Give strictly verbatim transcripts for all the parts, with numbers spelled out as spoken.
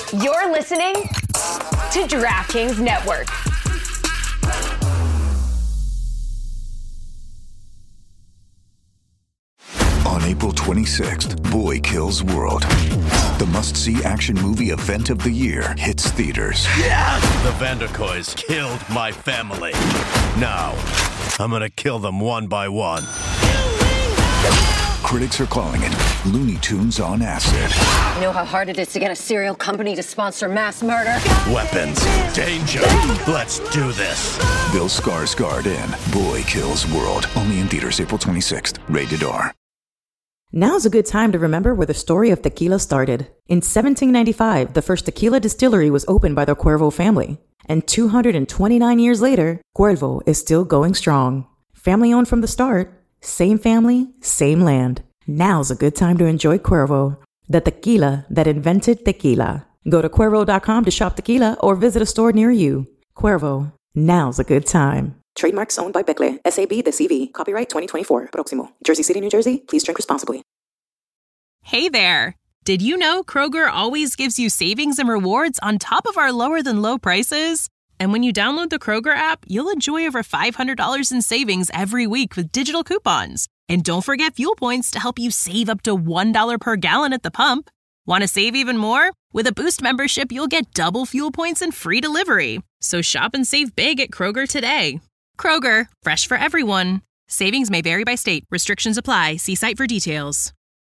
You're listening to DraftKings Network. On April twenty-sixth, Boy Kills World. The must-see action movie event of the year hits theaters. Yeah! The Vanderkoys killed my family. Now, I'm gonna kill them one by one. Critics are calling it Looney Tunes on acid. You know how hard it is to get a serial company to sponsor mass murder? Weapons, danger, let's do this. Bill Skarsgård in Boy Kills World. Only in theaters April twenty-sixth. Rated R. Now's a good time to remember where the story of tequila started. In seventeen ninety-five, the first tequila distillery was opened by the Cuervo family. And two hundred twenty-nine years later, Cuervo is still going strong. Family owned from the start. Same family, same land. Now's a good time to enjoy Cuervo, the tequila that invented tequila. Go to Cuervo dot com to shop tequila or visit a store near you. Cuervo, now's a good time. Trademarks owned by Becle, S A B The C V. Copyright twenty twenty-four. Proximo. Jersey City, New Jersey. Please drink responsibly. Hey there. Did you know Kroger always gives you savings and rewards on top of our lower than low prices? And when you download the Kroger app, you'll enjoy over five hundred dollars in savings every week with digital coupons. And don't forget fuel points to help you save up to one dollar per gallon at the pump. Want to save even more? With a Boost membership, you'll get double fuel points and free delivery. So shop and save big at Kroger today. Kroger, fresh for everyone. Savings may vary by state. Restrictions apply. See site for details.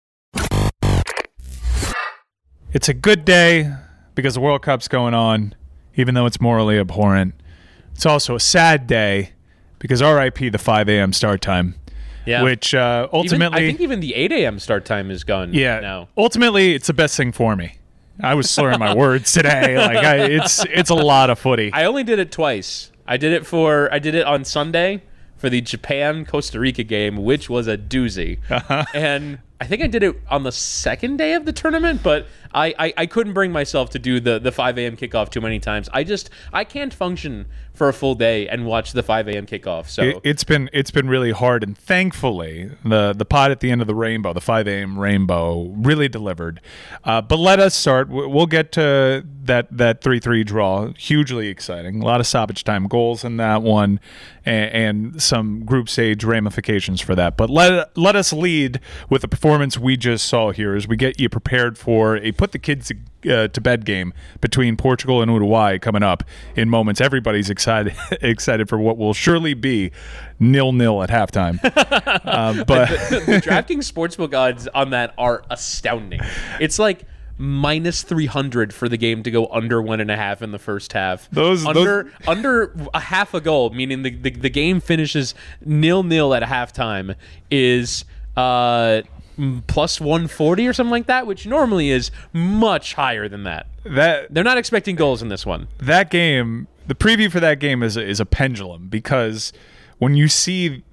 It's a good day because the World Cup's going on, even though it's morally abhorrent. It's also a sad day because R I P the five a.m. start time. Yeah. Which uh, ultimately... Even, I think even the eight a.m. start time is gone yeah, now. Ultimately, it's the best thing for me. I was slurring my words today. Like I, it's it's a lot of footy. I only did it twice. I did it for I did it on Sunday for the Japan-Costa Rica game, which was a doozy. Uh-huh. And I think I did it on the second day of the tournament, but I, I, I couldn't bring myself to do the, the five a.m. kickoff too many times. I just I can't function for a full day and watch the five a.m. kickoff. So it, it's been it's been really hard, and thankfully the the pod at the end of the rainbow, the five a.m. rainbow, really delivered. Uh, but let us start. We'll get to that that three three draw. Hugely exciting. A lot of stoppage time goals in that one, and, and some group stage ramifications for that. But let let us lead with the performance we just saw here as we get you prepared for a put the kids uh, to bed game between Portugal and Uruguay coming up in moments. Everybody's excited excited for what will surely be nil nil at halftime. uh, but the, the, the DraftKings Sportsbook odds on that are astounding. It's like minus three hundred for the game to go under one and a half in the first half. Those under those... under a half a goal, meaning the, the, the game finishes nil nil at halftime, is uh plus one forty or something like that, which normally is much higher than that. That they're not expecting goals in this one. That game, the preview for that game is a, is a pendulum, because when you see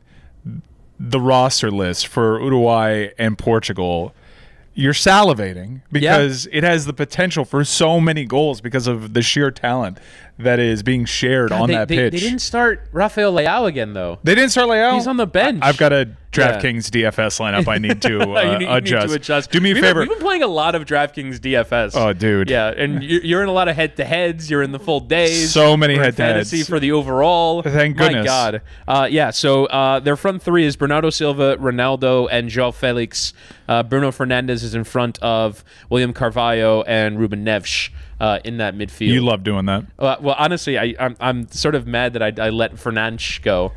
the roster list for Uruguay and Portugal, you're salivating because yeah. it has the potential for so many goals because of the sheer talent that is being shared God, on they, that they, pitch. They didn't start Rafael Leao again, though. They didn't start Leao? He's on the bench. I, I've got a DraftKings yeah. D F S lineup I need to uh, you need, adjust. You need to adjust. Do me a we've favor. Been, we've been playing a lot of DraftKings D F S. Oh, dude. Yeah, and you're in a lot of head-to-heads. You're in the full days. So many We're head-to-heads. Fantasy for the overall. Thank goodness. My God. Uh, yeah, so uh, their front three is Bernardo Silva, Ronaldo, and João Felix. Uh, Bruno Fernandes is in front of William Carvalho and Ruben Neves. Uh, in that midfield. You love doing that. Uh, well, honestly, I, I'm I'm sort of mad that I, I let Fernandes go.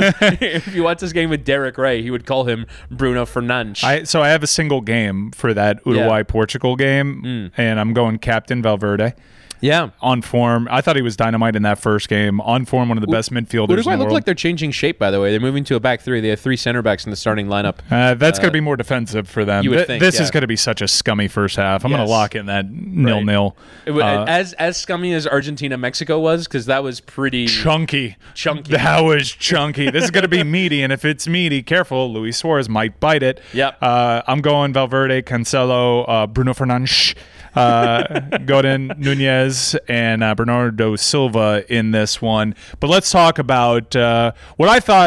If you watch this game with Derek Ray, he would call him Bruno Fernandes. I, so I have a single game for that Uruguay-Portugal game, mm. and I'm going captain Valverde. Yeah. On form. I thought he was dynamite in that first game. On form, one of the U- best midfielders Uruguay in the look world. like they're changing shape, by the way. They're moving to a back three. They have three center backs in the starting lineup. Uh, that's uh, going to be more defensive for them. You would Th- think, this yeah. is going to be such a scummy first half. I'm yes. going to lock in that nil-nil. Right. Uh, as as scummy as Argentina-Mexico was, because that was pretty... Chunky. Chunky. That was chunky. This is going to be meaty, and if it's meaty, careful, Luis Suarez might bite it. Yep. Uh, I'm going Valverde, Cancelo, uh, Bruno Fernandes, uh, Godin, Nunez, and uh, Bernardo Silva in this one. But let's talk about uh, what I thought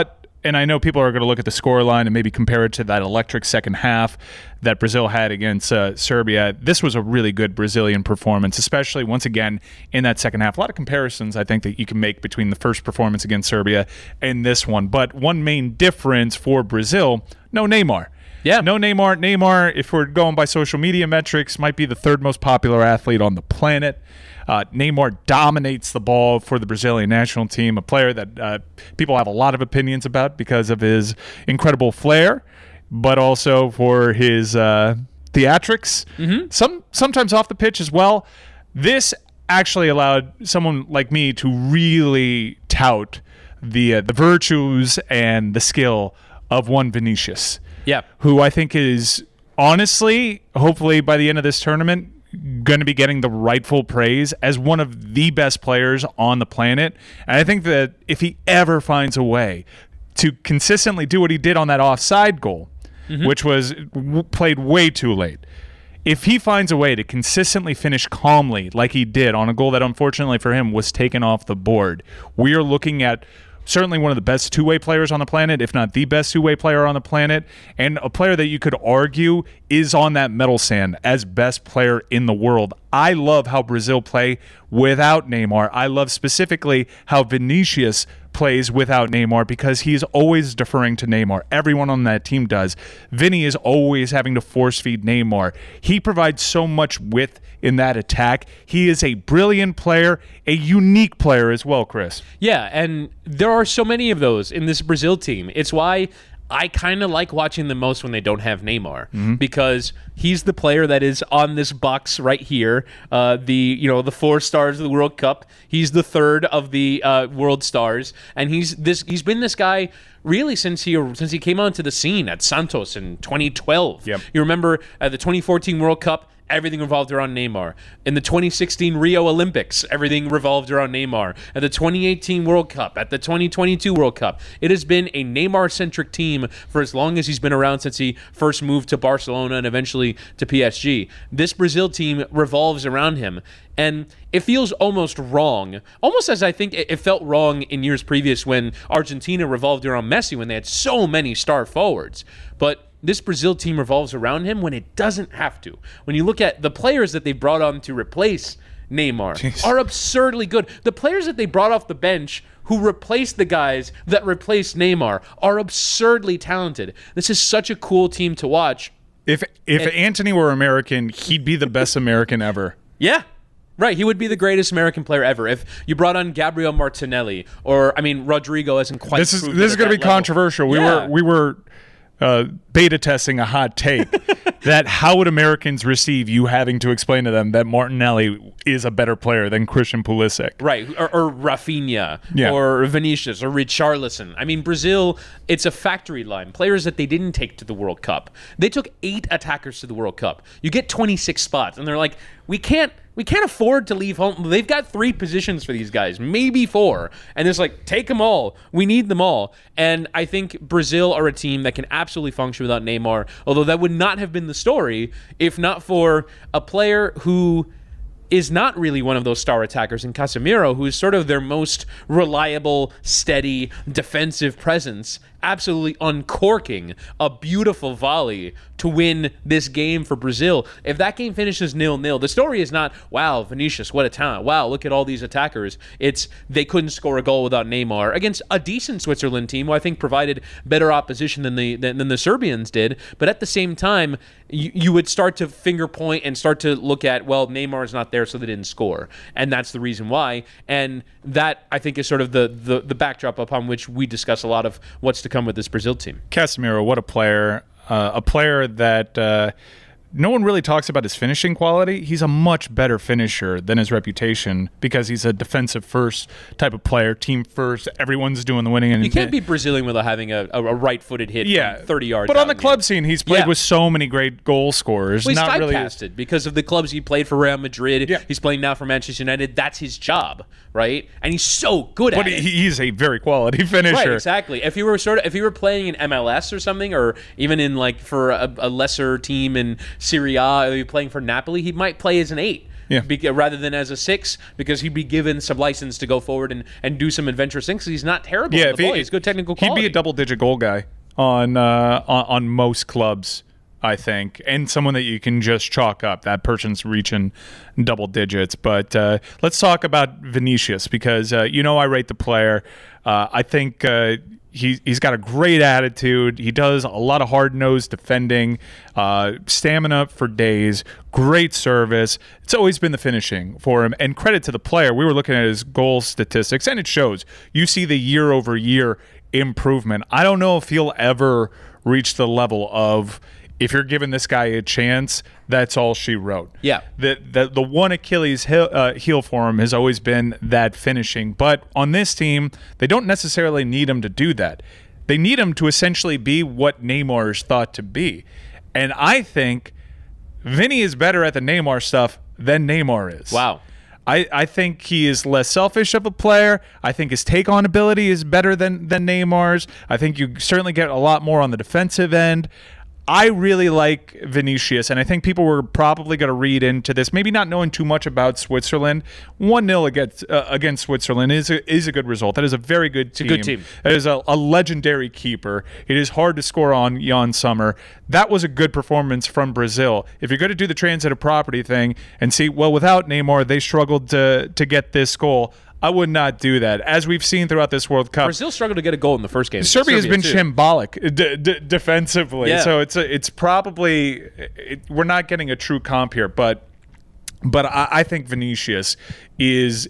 and I know people are going to look at the scoreline and maybe compare it to that electric second half that Brazil had against uh, Serbia. This was a really good Brazilian performance, especially once again in that second half. A lot of comparisons I think that you can make between the first performance against Serbia and this one. But one main difference for Brazil, no Neymar. Yeah. No Neymar. Neymar, if we're going by social media metrics, might be the third most popular athlete on the planet. Uh, Neymar dominates the ball for the Brazilian national team, a player that uh, people have a lot of opinions about because of his incredible flair, but also for his uh, theatrics, mm-hmm. some sometimes off the pitch as well. This actually allowed someone like me to really tout the uh, the virtues and the skill of one Vinicius. Yeah. Who I think is honestly, hopefully by the end of this tournament, going to be getting the rightful praise as one of the best players on the planet. And I think that if he ever finds a way to consistently do what he did on that offside goal, mm-hmm. which was w- played way too late, if he finds a way to consistently finish calmly like he did on a goal that unfortunately for him was taken off the board, we are looking at certainly one of the best two-way players on the planet, if not the best two-way player on the planet, and a player that you could argue is on that medal stand as best player in the world. I love how Brazil play without Neymar. I love specifically how Vinicius plays without Neymar because he's always deferring to Neymar. Everyone on that team does. Vinny is always having to force-feed Neymar. He provides so much width in that attack. He is a brilliant player, a unique player as well, Chris. Yeah, and there are so many of those in this Brazil team. It's why I kind of like watching them most when they don't have Neymar, mm-hmm. because he's the player that is on this box right here. Uh, the you know the four stars of the World Cup. He's the third of the uh, world stars, and he's this. He's been this guy really since he since he came onto the scene at Santos in twenty twelve. Yep. You remember at the twenty fourteen World Cup. Everything revolved around Neymar. In the twenty sixteen Rio Olympics, everything revolved around Neymar. At the twenty eighteen World Cup, at the twenty twenty-two World Cup, it has been a Neymar-centric team for as long as he's been around, since he first moved to Barcelona and eventually to P S G. This Brazil team revolves around him. And it feels almost wrong, almost as I think it felt wrong in years previous when Argentina revolved around Messi when they had so many star forwards. But this Brazil team revolves around him when it doesn't have to. When you look at the players that they brought on to replace Neymar Jeez. are absurdly good. The players that they brought off the bench who replaced the guys that replaced Neymar are absurdly talented. This is such a cool team to watch. If if and, Antony were American, he'd be the best American ever. Yeah. Right, he would be the greatest American player ever. If you brought on Gabriel Martinelli, or I mean, Rodrigo isn't quite. This is this is going to be level. controversial. We yeah. were we were uh, beta testing a hot take that how would Americans receive you having to explain to them that Martinelli is a better player than Christian Pulisic, right? Or, or Rafinha, yeah. or Vinicius, or Richarlison. I mean, Brazil, it's a factory line. Players that they didn't take to the World Cup. They took eight attackers to the World Cup. You get twenty-six spots, and they're like, we can't. We can't afford to leave home. They've got three positions for these guys, maybe four. And it's like, take them all. We need them all. And I think Brazil are a team that can absolutely function without Neymar, although that would not have been the story if not for a player who is not really one of those star attackers in Casemiro, who is sort of their most reliable, steady, defensive presence, absolutely uncorking a beautiful volley to win this game for Brazil. If that game finishes nil-nil, the story is not, wow, Vinicius, what a talent. Wow, look at all these attackers. It's they couldn't score a goal without Neymar against a decent Switzerland team who I think provided better opposition than the than, than the Serbians did. But at the same time, you, you would start to finger point and start to look at, well, Neymar is not there, so they didn't score. And that's the reason why. And that, I think, is sort of the, the, the backdrop upon which we discuss a lot of what's to come with this Brazil team. Casemiro, what a player. Uh, a player that uh, no one really talks about his finishing quality. He's a much better finisher than his reputation because he's a defensive first type of player, team first. Everyone's doing the winning. And you can't be Brazilian without having a, a, a right-footed hit yeah, from thirty yards. But on the out club game. scene, he's played yeah. with so many great goal scorers. Well, he's not typecasted really because of the clubs he played for Real Madrid. Yeah. He's playing now for Manchester United. That's his job, right? And he's so good but at it. But he's a very quality finisher. Right, exactly. If he were sort of, if he were playing in M L S or something, or even in like for a, a lesser team in Serie A, or playing for Napoli, he might play as an eight Yeah. be, rather than as a six, because he'd be given some license to go forward and, and do some adventurous things. He's not terrible Yeah, on if the ball. he- He's good technical quality. He'd be a double-digit goal guy on, uh, on on most clubs, I think, and someone that you can just chalk up. That person's reaching double digits. But uh, let's talk about Vinicius, because uh, you know I rate the player. Uh, I think uh, he, he's got a great attitude. He does a lot of hard-nosed defending, uh, stamina for days, great service. It's always been the finishing for him. And credit to the player. We were looking at his goal statistics, and it shows. You see the year-over-year improvement. I don't know if he'll ever reach the level of, if you're giving this guy a chance, that's all she wrote. Yeah. The the, the one Achilles heel, uh, heel for him has always been that finishing. But on this team, they don't necessarily need him to do that. They need him to essentially be what Neymar is thought to be. And I think Vinny is better at the Neymar stuff than Neymar is. Wow. I, I think he is less selfish of a player. I think his take-on ability is better than, than Neymar's. I think you certainly get a lot more on the defensive end. I really like Vinicius, and I think people were probably going to read into this, maybe not knowing too much about Switzerland. one nil against, uh, against Switzerland is a, is a good result. That is a very good team. It's a good team. That is a, a legendary keeper. It is hard to score on Jan Sommer. That was a good performance from Brazil. If you're going to do the transitive property thing and see, well, without Neymar, they struggled to, to get this goal, I would not do that. As we've seen throughout this World Cup, Brazil struggled to get a goal in the first game. Serbia has been too. shambolic d- d- defensively, Yeah. so it's a, it's probably it, we're not getting a true comp here, but but I, I think Vinicius is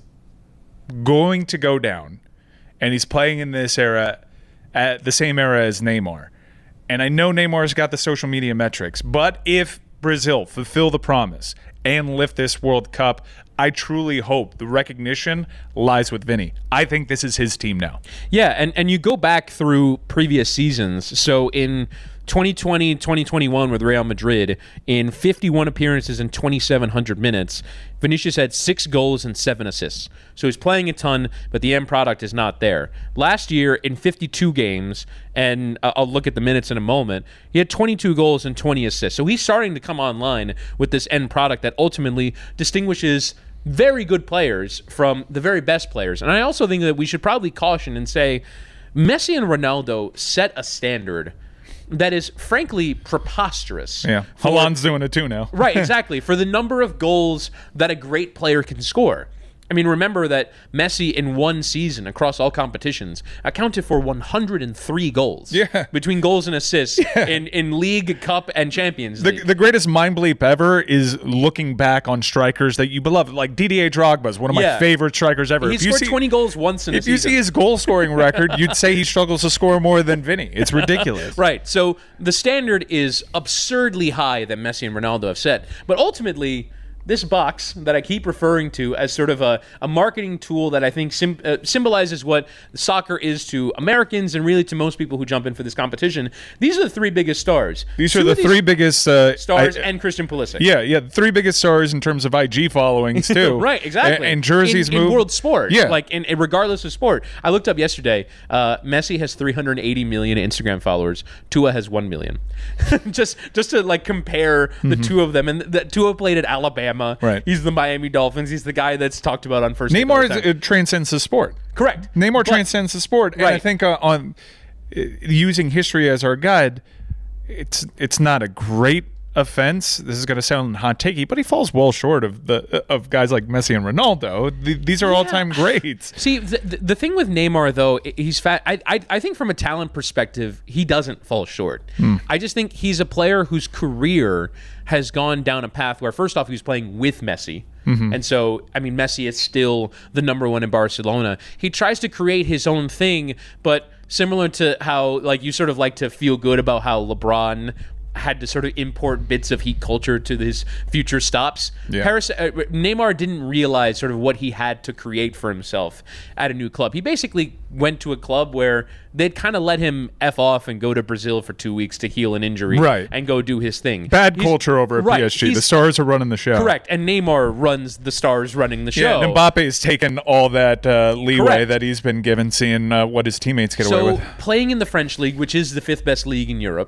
going to go down, and he's playing in this era at the same era as Neymar, and I know Neymar's got the social media metrics, but if Brazil fulfill the promise and lift this World Cup, I truly hope the recognition lies with Vinny. I think this is his team now. Yeah, and, and you go back through previous seasons. So in twenty twenty, twenty twenty-one with Real Madrid, in fifty-one appearances and twenty-seven hundred minutes, Vinicius had six goals and seven assists. So he's playing a ton, but the end product is not there. Last year, in fifty-two games, and I'll look at the minutes in a moment, he had twenty-two goals and twenty assists. So he's starting to come online with this end product that ultimately distinguishes very good players from the very best players. And I also think that we should probably caution and say Messi and Ronaldo set a standard that is frankly preposterous. Yeah, for- Haaland's doing it too now. Right, exactly. For the number of goals that a great player can score. I mean, remember that Messi in one season across all competitions accounted for one hundred three goals. Yeah. Between goals and assists in, in League, Cup, and Champions The, League. the greatest mind bleep ever is looking back on strikers that you beloved, like Didier Drogba is one of my Yeah. favorite strikers ever. He If you scored see- twenty goals once in a If you season. see his goal scoring record, you'd say he struggles to score more than Vinny. It's ridiculous. Right. So the standard is absurdly high that Messi and Ronaldo have set. But ultimately, this box that I keep referring to as sort of a, a marketing tool that I think sim- uh, symbolizes what soccer is to Americans and really to most people who jump in for this competition. These are the three biggest stars. These Two are the of these three biggest uh, stars I- and Christian Pulisic. Yeah, yeah, the three biggest stars in terms of I G followings too. Right, exactly. And, and jerseys in, move. in world sport. Yeah, like in, in regardless of sport. I looked up yesterday. Uh, Messi has three hundred eighty million Instagram followers. Tua has one million. just just to like compare the two of them. And the, Tua played at Alabama. Right. He's the Miami Dolphins. He's the guy that's talked about on First Take all Neymar the is, time. it transcends the sport. Correct. Neymar But- transcends the sport, and I Right. think uh, on uh, using history as our guide, it's it's not a great offense. This is going to sound hot takey, but he falls well short of the of guys like Messi and Ronaldo. Th- these are all time greats. See, the, the the thing with Neymar, though, i- he's fat. I, I I think from a talent perspective, he doesn't fall short. I just think he's a player whose career has gone down a path where, first off, he was playing with Messi. And so, I mean, Messi is still the number one in Barcelona. He tries to create his own thing, but similar to how, like, you sort of like to feel good about how LeBron had to sort of import bits of heat culture to his future stops. Yeah. Paris, uh, Neymar didn't realize sort of what he had to create for himself at a new club. He basically went to a club where they'd kind of let him F off and go to Brazil for two weeks to heal an injury Right. and go do his thing. Bad He's- culture over at right, P S G. The he's- stars are running the show. Correct. And Neymar runs the stars running the show. Yeah, and Mbappe's taken all that uh, leeway Correct. that he's been given, seeing uh, what his teammates get so away with. playing in the French league, which is the fifth best league in Europe,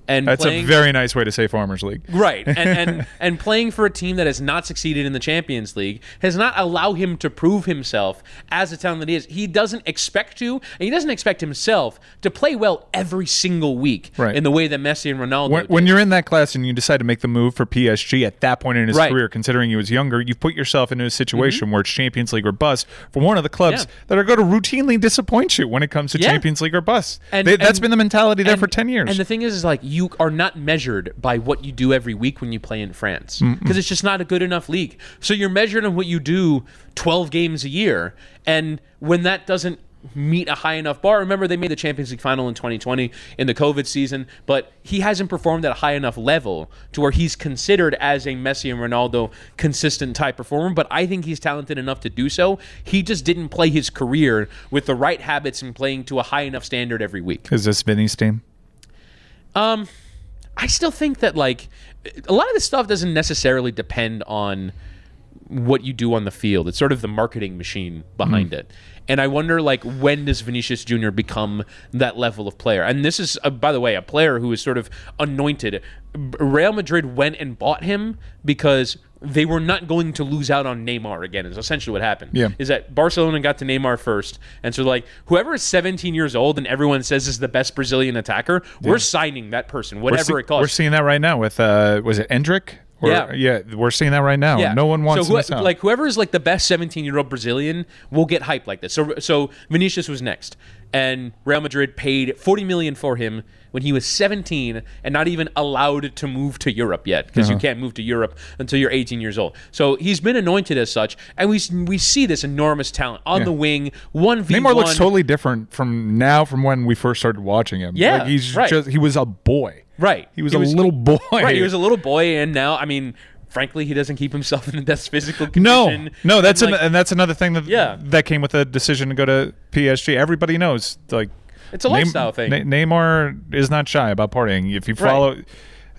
And That's playing, a very nice way to say Farmers League. Right. And, and and playing for a team that has not succeeded in the Champions League has not allowed him to prove himself as the talent that he is. He doesn't expect to, and he doesn't expect himself to play well every single week right. in the way that Messi and Ronaldo when, did. when you're in that class and you decide to make the move for P S G at that point in his right. career, considering he was younger, you've put yourself into a situation mm-hmm. where it's Champions League or bust for one of the clubs yeah. that are going to routinely disappoint you when it comes to yeah. Champions League or bust. And, they, and, that's been the mentality there and, for ten years. And the thing is, is like you are not measured by what you do every week when you play in France because it's just not a good enough league. So you're measured on what you do twelve games a year, and when that doesn't meet a high enough bar. Remember, they made the Champions League final in twenty twenty in the COVID season, but he hasn't performed at a high enough level to where he's considered as a Messi and Ronaldo consistent type performer, but I think he's talented enough to do so. He just didn't play his career with the right habits and playing to a high enough standard every week. Is this Vinny's team? Um, I still think that, like, a lot of this stuff doesn't necessarily depend on what you do on the field. It's sort of the marketing machine behind mm. it. And I wonder, like, when does Vinicius Junior become that level of player? And this is, uh, by the way, a player who is sort of anointed. Real Madrid went and bought him because they were not going to lose out on Neymar again, is essentially what happened. Yeah. Is that Barcelona got to Neymar first. And so, like, whoever is seventeen years old and everyone says is the best Brazilian attacker, yeah. we're signing that person, whatever see- it costs. We're seeing that right now with, uh, was it Endrick? Or, yeah, yeah, we're seeing that right now. Yeah. No one wants so who, to miss out. Like whoever is like the best seventeen-year-old Brazilian will get hyped like this. So, so Vinicius was next, and Real Madrid paid forty million dollars for him when he was seventeen and not even allowed to move to Europe yet, because uh-huh. you can't move to Europe until you're eighteen years old. So he's been anointed as such, and we we see this enormous talent on yeah. the wing. One v one. Neymar looks totally different from now from when we first started watching him. Yeah, like he's right. just he was a boy. Right. He was he a was, little boy. Right. He was a little boy, and now, I mean, frankly, he doesn't keep himself in the best physical condition. No, no, that's and, an, like, and that's another thing that yeah. that came with the decision to go to P S G. Everybody knows, like, it's a lifestyle Neym- thing. Ne- Neymar is not shy about partying. If you follow. Right.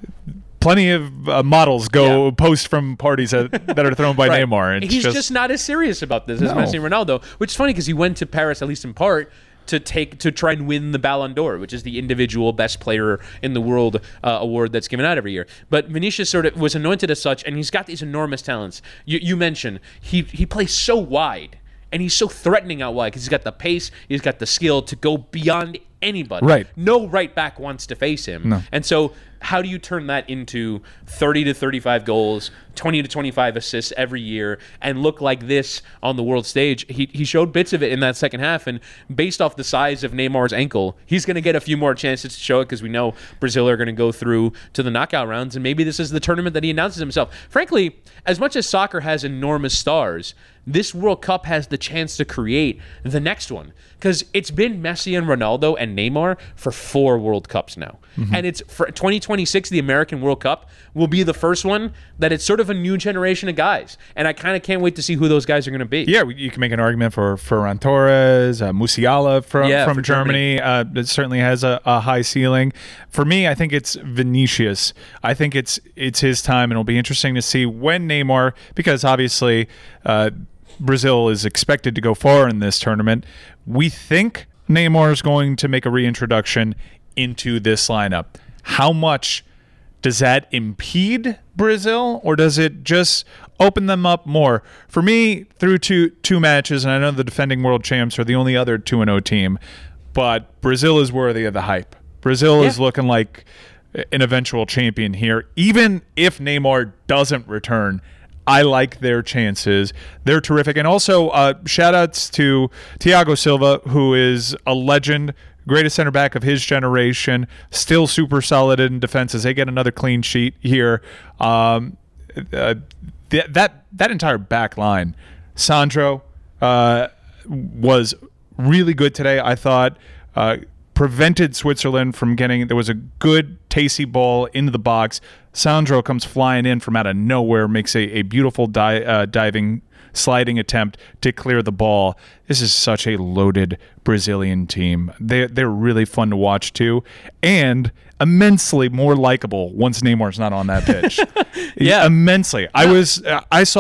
Plenty of uh, models go yeah. post from parties that, that are thrown by right. Neymar. It's He's just, just not as serious about this as no. Messi and Ronaldo, which is funny because he went to Paris, at least in part, to take to try and win the Ballon d'Or, which is the individual best player in the world uh, award that's given out every year. But Vinicius sort of was anointed as such, and he's got these enormous talents. You, you mentioned he he plays so wide, and he's so threatening out wide because he's got the pace, he's got the skill to go beyond anybody. Right. No right back wants to face him. No. And so how do you turn that into thirty to thirty-five goals, twenty to twenty-five assists every year, and look like this on the world stage? He he showed bits of it in that second half, and based off the size of Neymar's ankle, he's going to get a few more chances to show it because we know Brazil are going to go through to the knockout rounds, and maybe this is the tournament that he announces himself. Frankly, as much as soccer has enormous stars, this World Cup has the chance to create the next one, because it's been Messi and Ronaldo and Neymar for four World Cups now. Mm-hmm. And it's for twenty twenty-six, the American World Cup will be the first one that it's sort of a new generation of guys. And I kind of can't wait to see who those guys are going to be. Yeah, you can make an argument for Ferran Torres, uh, Musiala from, yeah, from Germany. Germany. Uh, it certainly has a, a high ceiling. For me, I think it's Vinicius. I think it's it's his time, and it'll be interesting to see when Neymar, because obviously uh, Brazil is expected to go far in this tournament. We think Neymar is going to make a reintroduction into this lineup. How much does that impede Brazil, or does it just open them up more? For me, through two two matches, and I know the defending world champs are the only other two and oh team, but Brazil is worthy of the hype. Brazil yeah. is looking like an eventual champion here. Even if Neymar doesn't return, I like their chances. They're terrific. And also, uh, shout-outs to Thiago Silva, who is a legend, greatest center back of his generation, still super solid in defense as they get another clean sheet here. Um, uh, th- that that entire back line, Sandro uh, was really good today. I thought uh, prevented Switzerland from getting, there was a good tasty ball into the box. Sandro comes flying in from out of nowhere, makes a, a beautiful di- uh, diving sliding attempt to clear the ball. This is such a loaded Brazilian team. They're, they're really fun to watch too, and immensely more likable once Neymar's not on that pitch. yeah, immensely. Yeah. I was I saw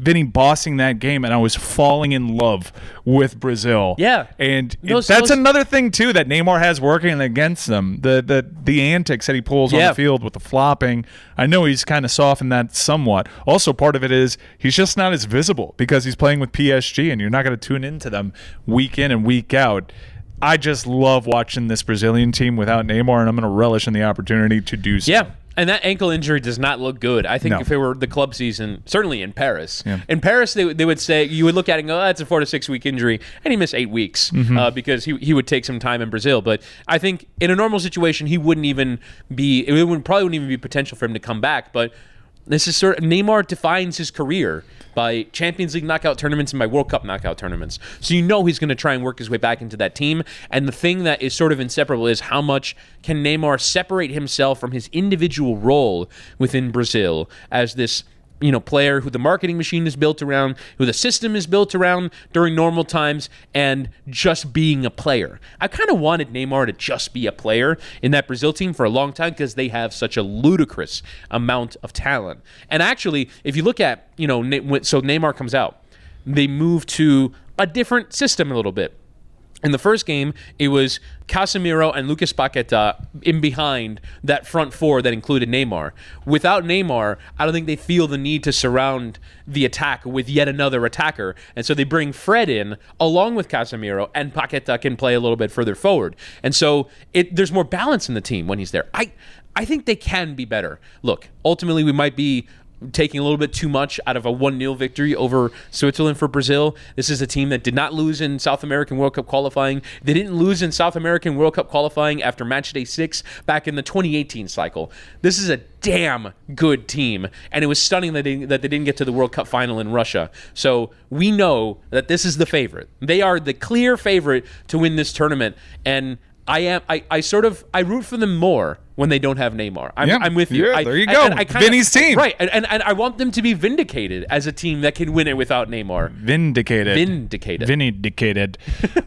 Vinny bossing that game, and I was falling in love with Brazil. Yeah. And Those- it, that's those- another thing, too, that Neymar has working against them. The the, the antics that he pulls Yeah. on the field with the flopping. I know he's kind of softened that somewhat. Also, part of it is he's just not as visible because he's playing with P S G, and you're not going to tune into them week in and week out. I just love watching this Brazilian team without Neymar, and I'm going to relish in the opportunity to do so. Yeah. And that ankle injury does not look good. I think No. if it were the club season, certainly in Paris, Yeah. in Paris they, they would say, you would look at it and go, oh, that's a four to six week injury, and he missed eight weeks Mm-hmm. uh, because he he would take some time in Brazil. But I think in a normal situation, he wouldn't even be, it would probably wouldn't even be potential for him to come back. But this is sort of, Neymar defines his career by Champions League knockout tournaments and by World Cup knockout tournaments. So you know he's going to try and work his way back into that team. And the thing that is sort of inseparable is how much can Neymar separate himself from his individual role within Brazil as this, you know, player who the marketing machine is built around, who the system is built around during normal times, and just being a player. I kind of wanted Neymar to just be a player in that Brazil team for a long time because they have such a ludicrous amount of talent. And actually, if you look at, you know, so Neymar comes out, they move to a different system a little bit. In the first game, it was Casemiro and Lucas Paqueta in behind that front four that included Neymar. Without Neymar, I don't think they feel the need to surround the attack with yet another attacker. And so they bring Fred in along with Casemiro, and Paqueta can play a little bit further forward. And so it, there's more balance in the team when he's there. I, I think they can be better. Look, ultimately we might be taking a little bit too much out of a one nil victory over Switzerland for Brazil. This is a team that did not lose in South American World Cup qualifying. They didn't lose in South American World Cup qualifying after match day six back in the twenty eighteen cycle. This is a damn good team, and it was stunning that they, that they didn't get to the World Cup final in Russia. So we know that this is the favorite. They are the clear favorite to win this tournament, and I am. I, I sort of I root for them more when they don't have Neymar. I'm, Yeah, I'm with you. yeah, I, there you and- go. and I kinda- Vinny's team. Right, and, and and I want them to be vindicated as a team that can win it without Neymar. Vindicated. Vindicated. Vindicated.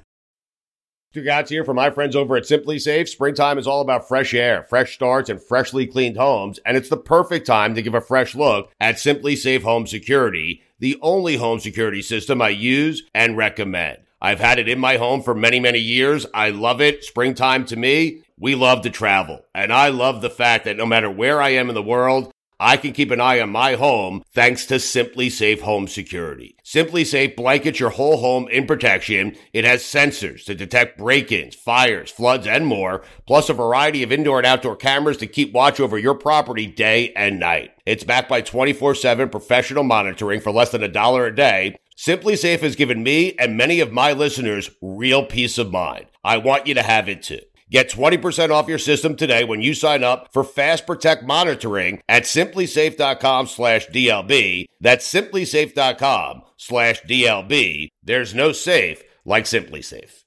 Two guys here from my friends over at Simply Safe. Springtime is all about fresh air, fresh starts, and freshly cleaned homes, and it's the perfect time to give a fresh look at Simply Safe Home Security, the only home security system I use and recommend. I've had it in my home for many, many years. I love it. Springtime to me, we love to travel. And I love the fact that no matter where I am in the world, I can keep an eye on my home thanks to Simply Safe Home Security. Simply Safe blankets your whole home in protection. It has sensors to detect break-ins, fires, floods, and more, plus a variety of indoor and outdoor cameras to keep watch over your property day and night. It's backed by twenty-four seven professional monitoring for less than a dollar a day. Simply Safe has given me and many of my listeners real peace of mind. I want you to have it too. Get twenty percent off your system today when you sign up for Fast Protect monitoring at simplysafe.com slash DLB. That's simplysafe.com slash DLB. There's no safe like Simply Safe.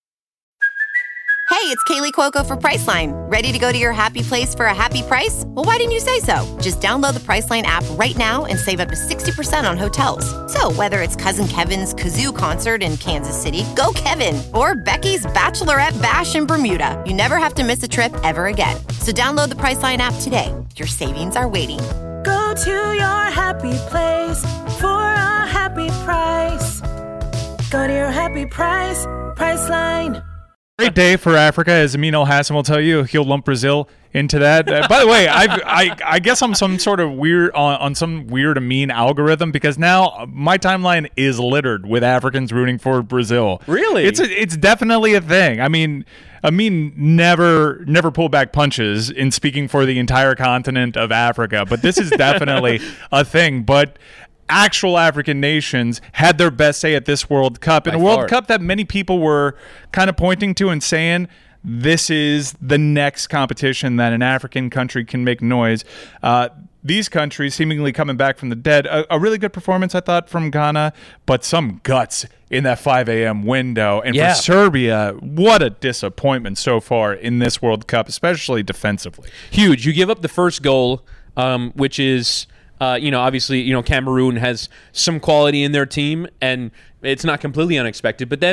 Hey, it's Kaylee Cuoco for Priceline. Ready to go to your happy place for a happy price? Well, why didn't you say so? Just download the Priceline app right now and save up to sixty percent on hotels. So whether it's Cousin Kevin's Kazoo Concert in Kansas City, go Kevin, or Becky's Bachelorette Bash in Bermuda, you never have to miss a trip ever again. So download the Priceline app today. Your savings are waiting. Go to your happy place for a happy price. Go to your happy price, Priceline. Great day for Africa, as Amin El Hassan will tell you. He'll lump Brazil into that. Uh, by the way, I've, I I guess I'm some sort of weird on, on some weird Amin algorithm because now my timeline is littered with Africans rooting for Brazil. Really? It's a, it's definitely a thing. I mean, Amin never never pulled back punches in speaking for the entire continent of Africa, but this is definitely a thing. But actual African nations had their best say at this World Cup, in a World Cup that many people were kind of pointing to and saying this is the next competition that an African country can make noise. Uh, these countries seemingly coming back from the dead. A, a really good performance, I thought, from Ghana, but some guts in that five a.m. window. And Yeah. for Serbia, what a disappointment so far in this World Cup, especially defensively. Huge. You give up the first goal, um, which is... Uh, you know, obviously, you know, Cameroon has some quality in their team, and it's not completely unexpected. But then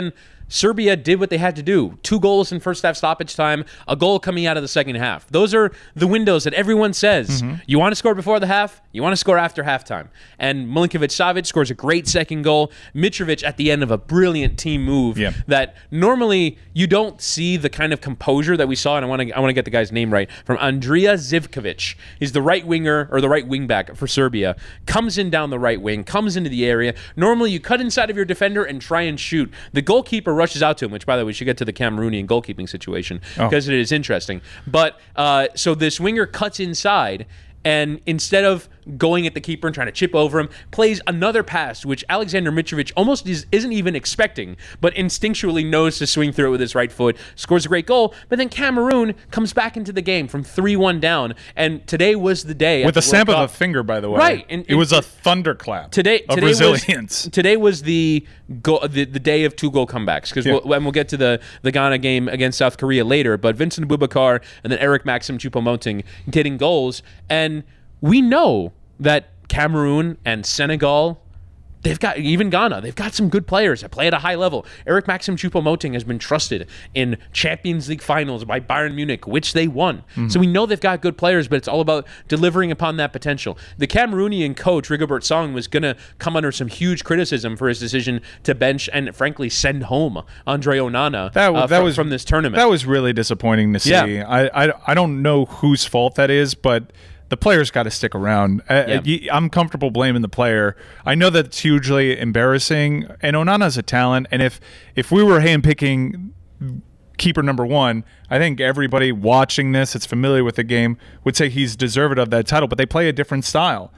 Serbia did what they had to do. Two goals in first half stoppage time, a goal coming out of the second half. Those are the windows that everyone says, mm-hmm. you want to score before the half, you want to score after halftime. And Milinkovic-Savic scores a great second goal. Mitrovic at the end of a brilliant team move yeah. that normally you don't see the kind of composure that we saw, and I want to I want to get the guy's name right, from Andrija Zivkovic. He's the right winger, or the right wing back for Serbia. Comes in down the right wing, comes into the area. Normally you cut inside of your defender and try and shoot. The goalkeeper rushes out to him, which, by the way, we should get to the Cameroonian goalkeeping situation because oh. it is interesting. But uh, so this winger cuts inside, and instead of going at the keeper and trying to chip over him, plays another pass, which Alexander Mitrovic almost is, isn't even expecting, but instinctually knows to swing through it with his right foot, scores a great goal. But then Cameroon comes back into the game from three one down, and today was the day. With a snap of a finger, by the way. Right. And, it and was a thunderclap today, of today resilience. Was, today was the, go, the the day of two-goal comebacks, because yeah. we'll, and we'll get to the, the Ghana game against South Korea later, but Vincent Aboubakar and then Eric Maxim Choupo-Moting getting goals, and we know that Cameroon and Senegal, they've got, even Ghana, they've got some good players that play at a high level. Eric Maxim Choupo-Moting has been trusted in Champions League finals by Bayern Munich, which they won. Mm-hmm. So we know they've got good players, but it's all about delivering upon that potential. The Cameroonian coach, Rigobert Song, was going to come under some huge criticism for his decision to bench and, frankly, send home Andre Onana that, uh, that from, was, from this tournament. That was really disappointing to see. Yeah. I, I, I don't know whose fault that is, but the player's got to stick around. Yeah. I, I'm comfortable blaming the player. I know that it's hugely embarrassing, and Onana's a talent, and if if we were handpicking keeper number one, I think everybody watching this that's familiar with the game would say he's deserving of that title, but they play a different style.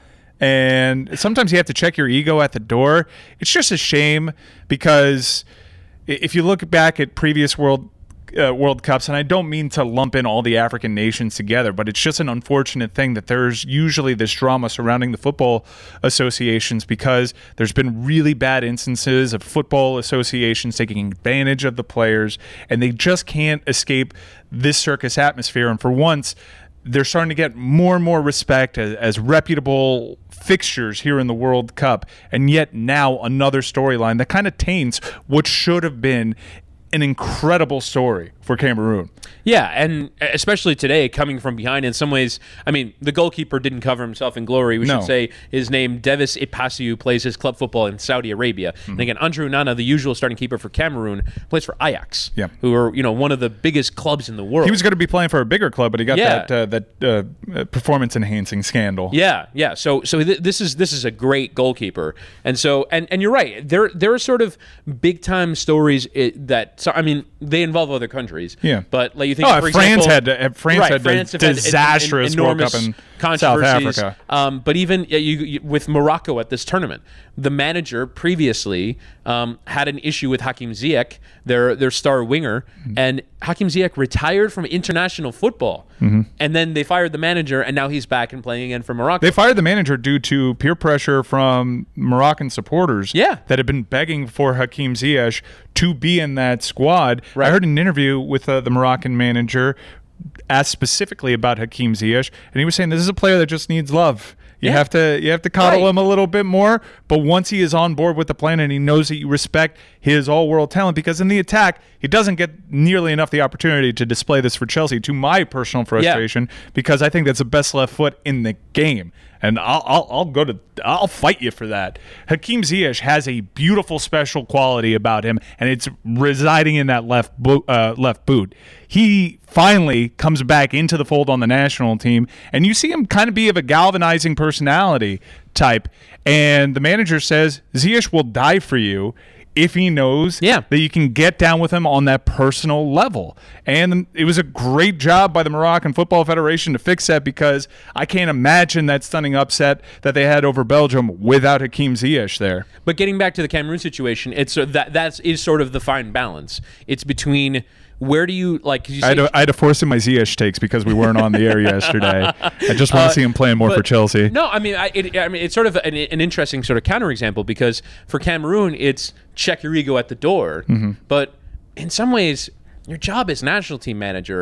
And sometimes you have to check your ego at the door. It's just a shame because if you look back at previous World Uh, World Cups, and I don't mean to lump in all the African nations together, but it's just an unfortunate thing that there's usually this drama surrounding the football associations because there's been really bad instances of football associations taking advantage of the players, and they just can't escape this circus atmosphere. And for once, they're starting to get more and more respect as, as reputable fixtures here in the World Cup, and yet now another storyline that kind of taints what should have been an incredible story for Cameroon. Yeah, and especially today, coming from behind. In some ways, I mean, the goalkeeper didn't cover himself in glory. We no. should say his name, Devis Ipasiu, plays his club football in Saudi Arabia. Mm-hmm. And again, Andre Onana, the usual starting keeper for Cameroon, plays for Ajax, yeah. who are, you know, one of the biggest clubs in the world. He was going to be playing for a bigger club, but he got yeah. that uh, that uh, performance-enhancing scandal. Yeah, yeah. So, so th- this is this is a great goalkeeper, and so and, and you're right. There there are sort of big-time stories it, that. So, I mean, they involve other countries. Yeah. But like you think, oh, for France example, had to, France right, had France a had disastrous en- en- World Cup in South Africa. Um, but even yeah, you, you, with Morocco at this tournament, the manager previously um, had an issue with Hakim Ziyech, their their star winger, mm-hmm. and Hakim Ziyech retired from international football. Mm-hmm. And then they fired the manager, and now he's back and playing again for Morocco. They fired the manager due to peer pressure from Moroccan supporters yeah. that had been begging for Hakim Ziyech to be in that squad. Right. I heard an interview with uh, the Moroccan manager asked specifically about Hakim Ziyech, and he was saying this is a player that just needs love. You yeah. have to you have to coddle right. him a little bit more, but once he is on board with the plan and he knows that you respect his all-world talent, because in the attack, he doesn't get nearly enough the opportunity to display this for Chelsea, to my personal frustration, yeah. because I think that's the best left foot in the game. And I'll, I'll I'll go to I'll fight you for that. Hakim Ziyech has a beautiful special quality about him, and it's residing in that left bo- uh, left boot. He finally comes back into the fold on the national team, and you see him kind of be of a galvanizing personality type. And the manager says Ziyech will die for you if he knows yeah. that you can get down with him on that personal level. And it was a great job by the Moroccan Football Federation to fix that, because I can't imagine that stunning upset that they had over Belgium without Hakim Ziyech there. But getting back to the Cameroon situation, it's uh, that that is sort of the fine balance. It's between where do you like? You I, had to, I had to force in my Ziyech takes because we weren't on the air yesterday. I just want to uh, see him playing more but, for Chelsea. No, I mean, I, it, I mean, it's sort of an, an interesting sort of counterexample, because for Cameroon, it's check your ego at the door. Mm-hmm. But in some ways, your job as national team manager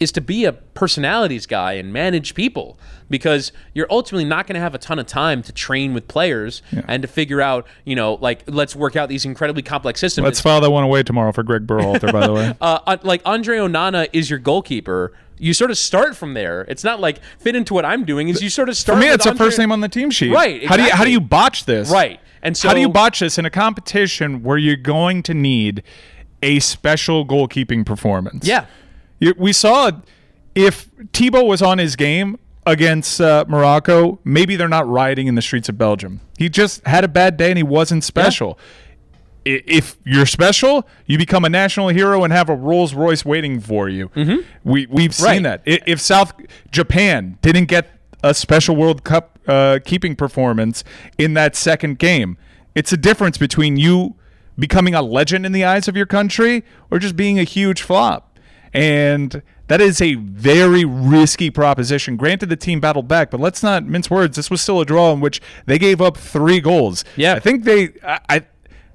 is to be a personalities guy and manage people, because you're ultimately not going to have a ton of time to train with players yeah. and to figure out, you know, like, let's work out these incredibly complex systems. Let's file that one away tomorrow for Greg Berhalter, by the way. Uh, like, Andre Onana is your goalkeeper. You sort of start from there. It's not like fit into what I'm doing. Is you sort of start. For me, with it's Andre- a first name on the team sheet. Right. Exactly. How do you how do you botch this? Right. And so how do you botch this in a competition where you're going to need a special goalkeeping performance? Yeah. You, we saw if Thibaut was on his game against uh, Morocco, maybe they're not rioting in the streets of Belgium. He just had a bad day and he wasn't special. Yeah. If you're special, you become a national hero and have a Rolls Royce waiting for you. Mm-hmm. We we've seen right. that. If South Japan didn't get a special World Cup uh, keeping performance in that second game, it's a difference between you becoming a legend in the eyes of your country or just being a huge flop. And that is a very risky proposition. Granted, the team battled back, but let's not mince words. This was still a draw in which they gave up three goals. Yeah, I think they. I. I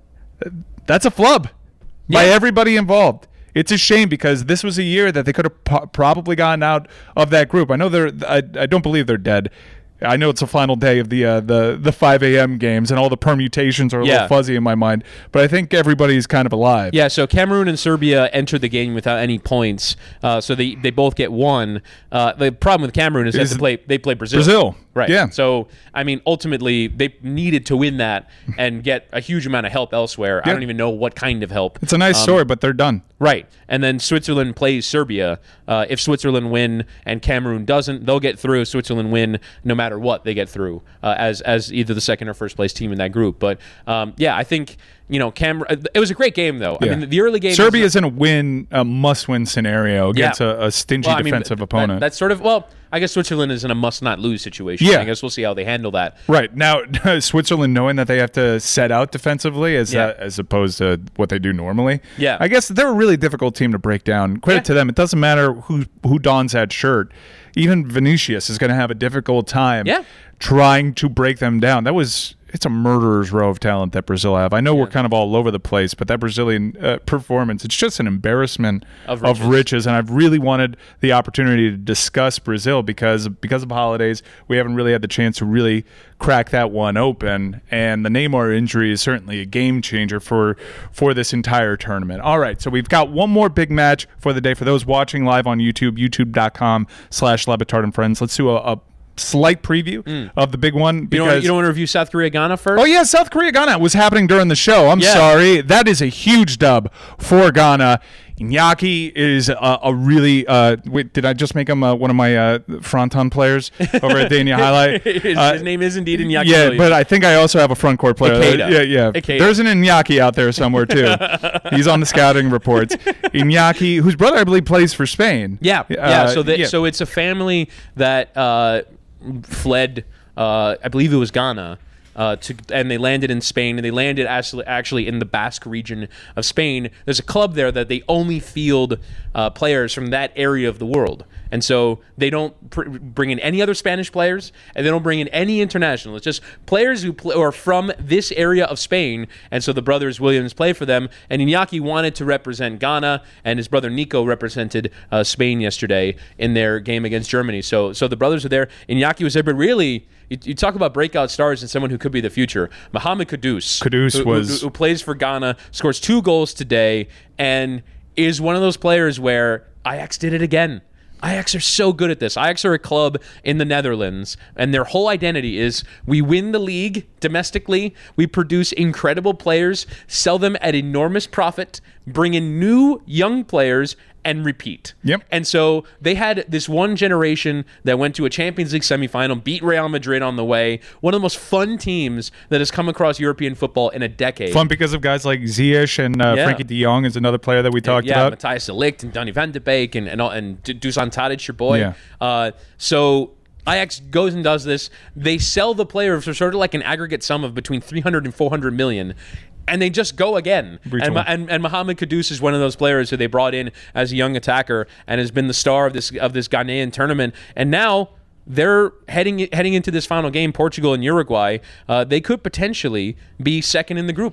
that's a flub yeah. by everybody involved. It's a shame because this was a year that they could have po- probably gotten out of that group. I know they're. I, I don't believe they're dead. I know it's the final day of the uh, the the five a.m. games, and all the permutations are a yeah. little fuzzy in my mind. But I think everybody's kind of alive. Yeah. So Cameroon and Serbia entered the game without any points. Uh, so they, they both get one. Uh, the problem with Cameroon is, is they play they play Brazil. Brazil. Right. Yeah. So I mean, ultimately, they needed to win that and get a huge amount of help elsewhere. Yeah. I don't even know what kind of help. It's a nice um, story, but they're done. Right. And then Switzerland plays Serbia. Uh, if Switzerland win and Cameroon doesn't, they'll get through. Switzerland win no matter what, they get through uh, as as either the second or first place team in that group. But um, yeah, I think. You know, Cameroon. It was a great game, though. Yeah. I mean, the early game. Serbia is in a win, a must-win scenario against yeah. a, a stingy well, I mean, defensive that, opponent. That, that's sort of well. I guess Switzerland is in a must-not-lose situation. Yeah. I guess we'll see how they handle that. Right now, Switzerland knowing that they have to set out defensively as yeah. uh, as opposed to what they do normally. Yeah, I guess they're a really difficult team to break down. Credit yeah. to them. It doesn't matter who who dons that shirt. Even Vinicius is going to have a difficult time. Yeah. trying to break them down. That was. It's a murderer's row of talent that Brazil have. I know yeah. we're kind of all over the place, but that Brazilian uh, performance, it's just an embarrassment of riches. of riches. And I've really wanted the opportunity to discuss Brazil because because of holidays, we haven't really had the chance to really crack that one open. And the Neymar injury is certainly a game changer for, for this entire tournament. All right, so we've got one more big match for the day. For those watching live on YouTube, youtube.com slash Le Batard and Friends, let's do a, a slight preview mm. of the big one. Because you don't, you don't want to review South Korea Ghana first? Oh yeah, South Korea Ghana was happening during the show. I'm yeah. sorry. That is a huge dub for Ghana. Iñaki is a, a really uh, wait, did I just make him uh, one of my uh, fronton players over at Dania Highlight? his, uh, his name is indeed Iñaki. Yeah, Williams. but I think I also have a front court player. Ikeda. Yeah, yeah. Ikeda. There's an Iñaki out there somewhere too. He's on the scouting reports. Iñaki, whose brother I believe plays for Spain. Yeah, uh, yeah. So that, yeah. so it's a family that uh, fled. Uh, I believe it was Ghana. Uh, to, and they landed in Spain, and they landed actually, actually in the Basque region of Spain. There's a club there that they only field uh, players from that area of the world. And so they don't pr- bring in any other Spanish players, and they don't bring in any international. It's just players who pl- are from this area of Spain. And so the brothers Williams play for them. And Iñaki wanted to represent Ghana, and his brother Nico represented uh, Spain yesterday in their game against Germany. So so the brothers are there. Iñaki was there, but really, you, you talk about breakout stars and someone who could be the future. Mohamed Kudus, Kudus who, was... who, who plays for Ghana, scores two goals today, and is one of those players where Ajax did it again. Ajax are so good at this. Ajax are a club in the Netherlands, and their whole identity is we win the league domestically, we produce incredible players, sell them at enormous profit, bring in new young players, and repeat. Yep. And so they had this one generation that went to a Champions League semifinal, beat Real Madrid on the way. One of the most fun teams that has come across European football in a decade. Fun because of guys like Ziyech and uh, yeah. Frankie de Jong is another player that we talked yeah, about. Matthijs de Ligt and Donny van de Beek and and, and Dusan Tadic, your boy. Yeah. Uh, so Ajax goes and does this. They sell the players for sort of like an aggregate sum of between three hundred and four hundred million. And they just go again. And, and and Mohamed Kudus is one of those players who they brought in as a young attacker and has been the star of this of this Ghanaian tournament. And now they're heading heading into this final game, Portugal and Uruguay. Uh, they could potentially be second in the group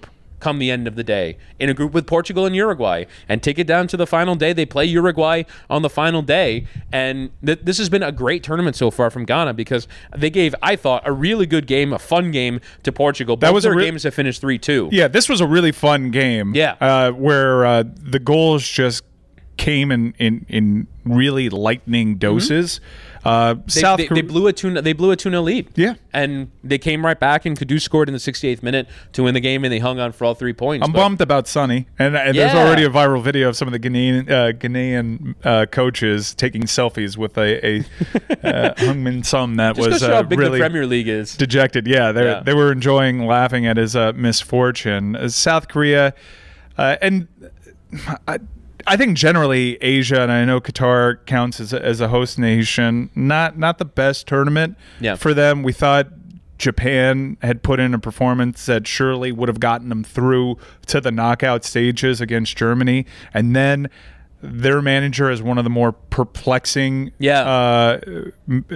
come the end of the day in a group with Portugal and Uruguay and take it down to the final day. They play Uruguay on the final day. And th- this has been a great tournament so far from Ghana because they gave, I thought, a really good game, a fun game to Portugal. Both That was their a re- games have finished three two. Yeah, this was a really fun game. Yeah. Uh, where uh, the goals just came in, in, in really lightning doses. Mm-hmm. Uh, They, South they, Korea- they blew a two. They blew a two nil lead. Yeah, and they came right back, and Kadu scored in the sixty-eighth minute to win the game, and they hung on for all three points. I'm but, bummed about Sonny, and, and there's Yeah. already a viral video of some of the Ghanaian, uh, Ghanaian uh, coaches taking selfies with a, a uh, Heung-min Son that Just was goes to show uh, how big really the Premier League is. dejected. Yeah, they Yeah. they were enjoying laughing at his uh, misfortune. Uh, South Korea, uh, and I, I think generally Asia, and I know Qatar counts as a, as a host nation, not not the best tournament Yeah. for them. We thought Japan had put in a performance that surely would have gotten them through to the knockout stages against Germany, and then their manager is one of the more perplexing Yeah. uh, m-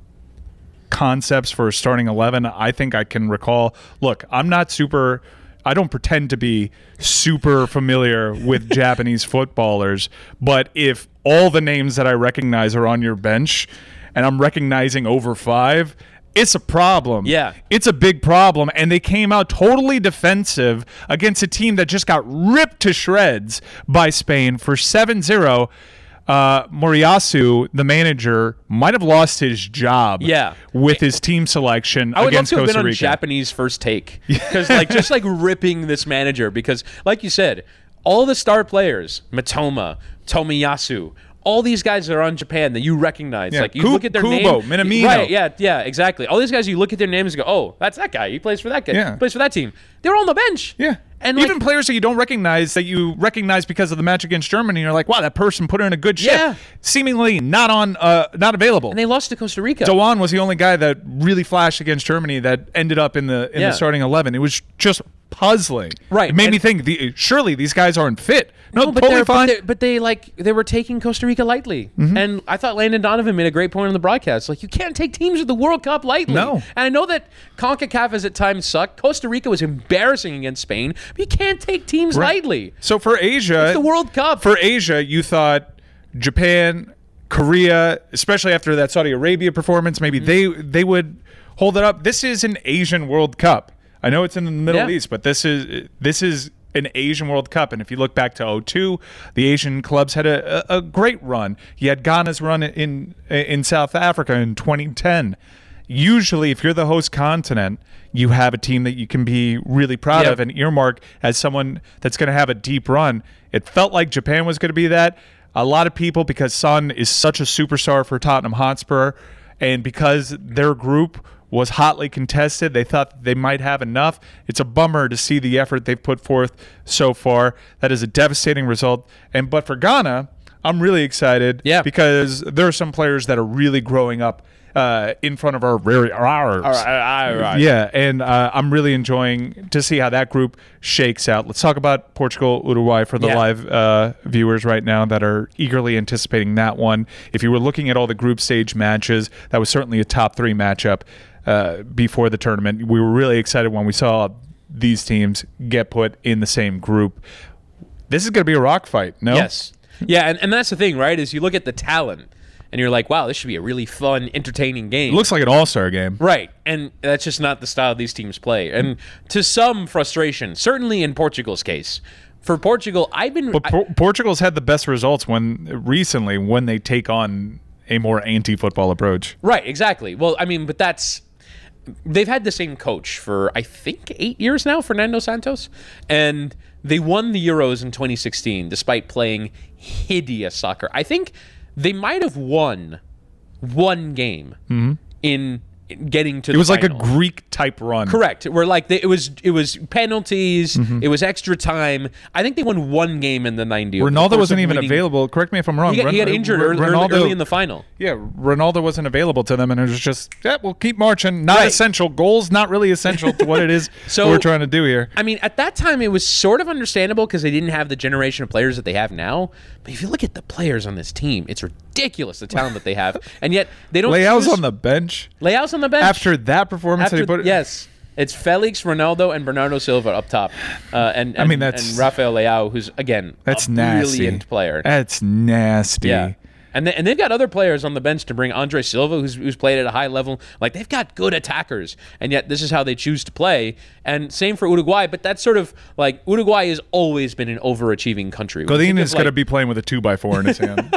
concepts for a starting eleven I think I can recall. Look, I'm not super I don't pretend to be super familiar with Japanese footballers, but if all the names that I recognize are on your bench and I'm recognizing over five, it's a problem. Yeah. It's a big problem. And they came out totally defensive against a team that just got ripped to shreds by Spain for seven zero. Uh, Moriyasu, the manager, might have lost his job Yeah. with his team selection I would love against to have Costa been on Rica. Japanese First Take because, like, just like ripping this manager because, like you said, all the star players, Matoma, Tomiyasu, all these guys that are on Japan that you recognize, Yeah, like you Ku- look at their Kubo, name, Minamino. right? Yeah, yeah, exactly. All these guys, you look at their names and go, "Oh, that's that guy. He plays for that guy. Yeah. He plays for that team." They're on the bench. Yeah. And even like, players that you don't recognize that you recognize because of the match against Germany, you're like, wow, that person put in a good shift. Yeah. Seemingly not on, uh, not available. and they lost to Costa Rica. Doan was the only guy that really flashed against Germany that ended up in the in Yeah. the starting eleven. It was just puzzling. Right. It made And- me think the, surely these guys aren't fit. No, No, but totally they're- fine. But, they- but they like they were taking Costa Rica lightly, Mm-hmm. and I thought Landon Donovan made a great point on the broadcast. Like you can't take teams at the World Cup lightly. No. And I know that CONCACAF has at times sucked. Costa Rica was embarrassing against Spain, but you can't take teams Right. lightly. So for Asia, It's the World Cup. For Asia, you thought Japan, Korea, especially after that Saudi Arabia performance, maybe Mm-hmm. they they would hold it up. This is an Asian World Cup. I know it's in the Middle Yeah. East, but this is this is an Asian World Cup. And if you look back to oh two, the Asian clubs had a, a, a great run. You had Ghana's run in in South Africa in twenty ten. Usually, if you're the host continent, you have a team that you can be really proud Yep. of and earmark as someone that's going to have a deep run. It felt like Japan was going to be that. A lot of people, because Son is such a superstar for Tottenham Hotspur, and because their group was hotly contested, they thought that they might have enough. It's a bummer to see the effort they've put forth so far. That is a devastating result. And but for Ghana, I'm really excited Yeah. because there are some players that are really growing up uh, in front of our very ours. All right, all right. Yeah, and uh, I'm really enjoying to see how that group shakes out. Let's talk about Portugal, Uruguay for the Yeah. live uh, viewers right now that are eagerly anticipating that one. If you were looking at all the group stage matches, that was certainly a top three matchup uh, before the tournament. We were really excited when we saw these teams get put in the same group. This is going to be a rock fight, no? Yes. Yeah, and, and that's the thing, right? Is you look at the talent, and you're like, wow, this should be a really fun, entertaining game. It looks like an all-star game. Right, and that's just not the style these teams play. And to some frustration, certainly in Portugal's case, for Portugal, I've been. But Por- Portugal's had the best results when recently when they take on a more anti-football approach. Right, exactly. Well, I mean, but that's they've had the same coach for I think eight years now, Fernando Santos, and they won the Euros in twenty sixteen despite playing hideous soccer. I think they might have won one game Mm-hmm. in, in getting to. It the was like a final. Greek type run. Correct. Where like they, it was it was penalties, Mhm. it was extra time. I think they won one game in the ninety. over the Ronaldo course wasn't of even winning- available. Correct me if I'm wrong. He got, he got Ron- injured R- early, early- Ronaldo- early in the final. Yeah, Ronaldo wasn't available to them, and it was just, yeah, we'll keep marching. Not Right. essential. Goals not really essential to what it is So- we're trying to do here. I mean, at that time, it was sort of understandable because they didn't have the generation of players that they have now. But if you look at the players on this team, it's ridiculous the talent that they have, and yet they don't. Leao's choose- on the bench. Leao's on the bench After that performance After- that he put yes. It's Felix, Ronaldo, and Bernardo Silva up top, uh, and, and I mean that's and Rafael Leao, who's again that's a nasty. brilliant player. That's nasty. Yeah. And they, and they've got other players on the bench to bring. Andre Silva, who's who's played at a high level. Like, they've got good attackers, and yet this is how they choose to play. And same for Uruguay, but that's sort of like Uruguay has always been an overachieving country. Godin is like, going to be playing with a two by four in his hand.